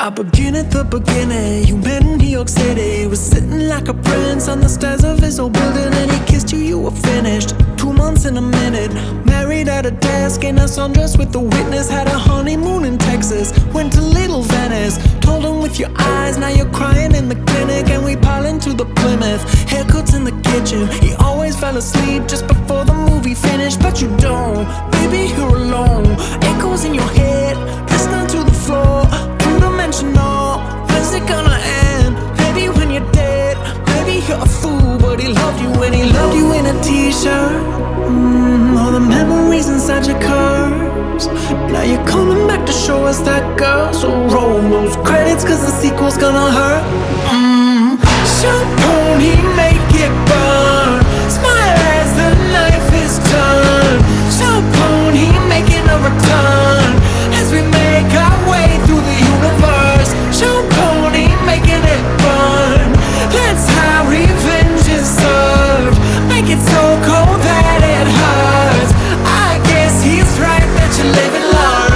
I begin at the beginning. You met in New York City. Was sitting like a prince on the stairs of his old building, and he kissed you, you were finished. 2 months in a minute. Married at a desk in a sundress with the witness. Had a honeymoon in Texas. Went to Little Venice. Told him with your eyes, now you're crying in the clinic. And we pile into the Plymouth. Haircuts in the kitchen. He always fell asleep just before the movie finished. But you don't, baby, you're alone. Echoes in your head, listening to the floor. Two-dimensional, when's it gonna end? Maybe when you're dead. Maybe you're a fool, but he loved you when he loved you in a t-shirt. All the memories inside your curves. Now you're coming back to show us that girl. So roll those credits, cause the sequel's gonna hurt. Champagne, make it burn. Smile as the knife is turned. Champagne, making a return as we make our way through the universe. Champagne, making it burn. That's how revenge is served. Make it so cold that it hurts. I guess he's right that you live and learn.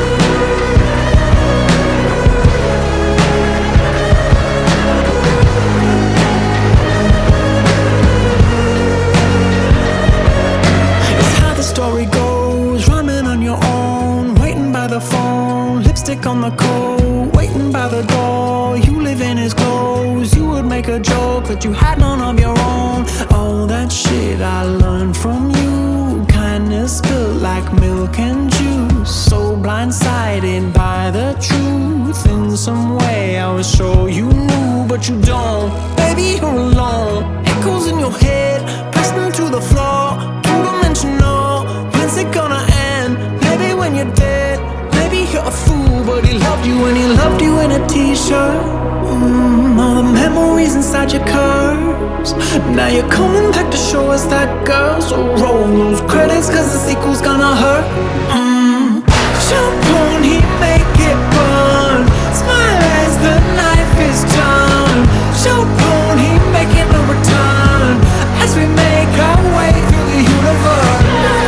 It's how the story goes. Rhyming on your own, waiting by the phone, lipstick on the coat, waiting by the door. You live in his clothes. You would make a joke that you had none of your own. All that shit I learned from you. Kindness spilled like milk and juice. So blindsided by the truth. In some way I was sure you knew, but you don't. Baby, you're alone. Echoes in your head, pressed into the floor. Two-dimensional, when's it gonna end? Maybe when you're dead. Maybe you're a fool, but he loved you and he loved you in a t-shirt. All the memories inside your curves. Now you're coming back to show us that girl. So roll those credits, cause the sequel's gonna hurt. Champagne, make it burn. Smile as the knife is turned. Champagne, making a return as we make our way through the universe.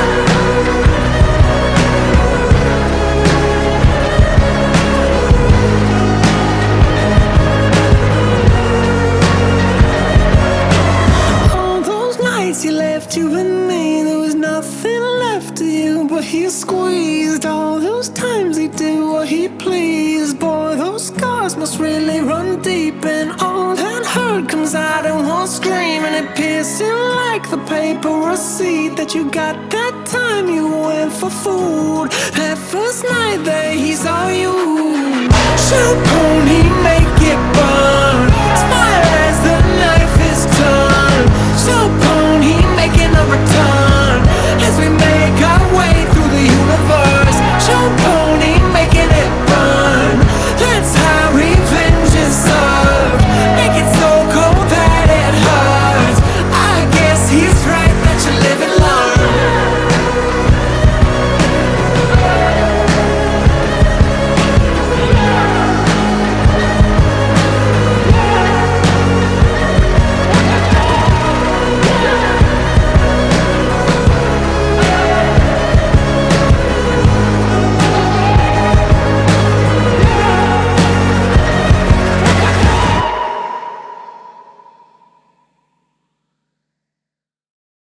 He left you and me, there was nothing left of you, but he squeezed. All those times he did what he pleased. Boy, those scars must really run deep, and all that hurt comes out in one scream, and it piercing like the paper receipt that you got that time you went for food. That first night that he saw you. Champagne, make it burn.